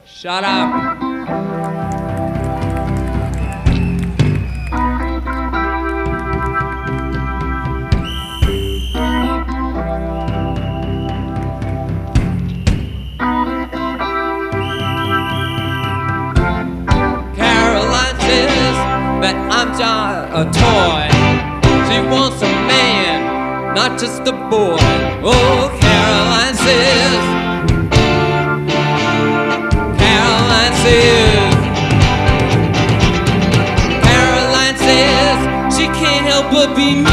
Shut up. Caroline says that I'm just a toy. She wants a man, not just a boy. Oh, Caroline says, Caroline says, Caroline says she can't help but be me.